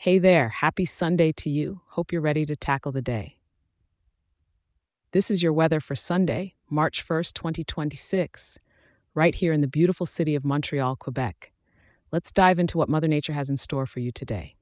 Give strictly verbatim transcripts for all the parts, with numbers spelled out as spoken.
Hey there, happy Sunday to you. Hope you're ready to tackle the day. This is your weather for Sunday, March first, twenty twenty-six, right here in the beautiful city of Montreal, Quebec. Let's dive into what Mother Nature has in store for you today.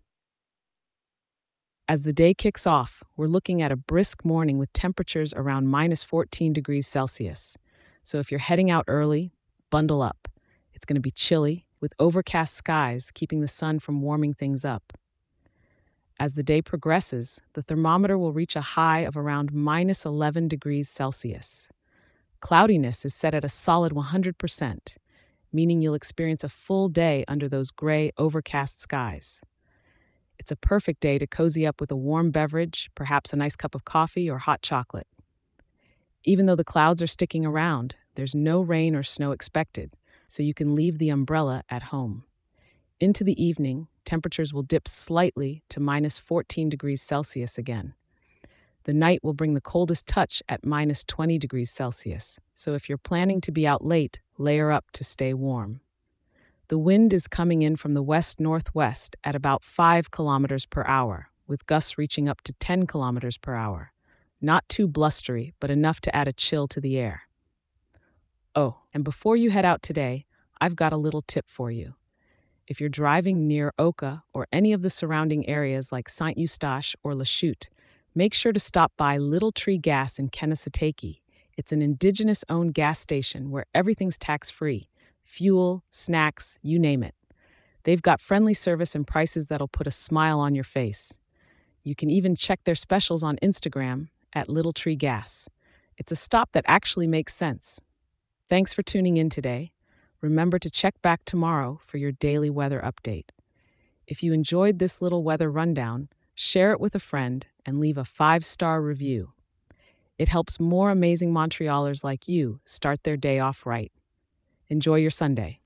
As the day kicks off, we're looking at a brisk morning with temperatures around minus fourteen degrees Celsius. So if you're heading out early, bundle up. It's going to be chilly, with overcast skies keeping the sun from warming things up. As the day progresses, the thermometer will reach a high of around minus eleven degrees Celsius. Cloudiness is set at a solid one hundred percent, meaning you'll experience a full day under those gray, overcast skies. It's a perfect day to cozy up with a warm beverage, perhaps a nice cup of coffee or hot chocolate. Even though the clouds are sticking around, there's no rain or snow expected, so you can leave the umbrella at home. Into the evening, temperatures will dip slightly to minus fourteen degrees Celsius again. The night will bring the coldest touch at minus twenty degrees Celsius, so if you're planning to be out late, layer up to stay warm. The wind is coming in from the west-northwest at about five kilometers per hour, with gusts reaching up to ten kilometers per hour. Not too blustery, but enough to add a chill to the air. Oh, and before you head out today, I've got a little tip for you. If you're driving near Oka or any of the surrounding areas like Saint-Eustache or Lachute, make sure to stop by Little Tree Gas in Kanesatake. It's an indigenous-owned gas station where everything's tax-free. Fuel, snacks, you name it. They've got friendly service and prices that'll put a smile on your face. You can even check their specials on Instagram at Little Tree Gas. It's a stop that actually makes sense. Thanks for tuning in today. Remember to check back tomorrow for your daily weather update. If you enjoyed this little weather rundown, share it with a friend and leave a five-star review. It helps more amazing Montrealers like you start their day off right. Enjoy your Sunday.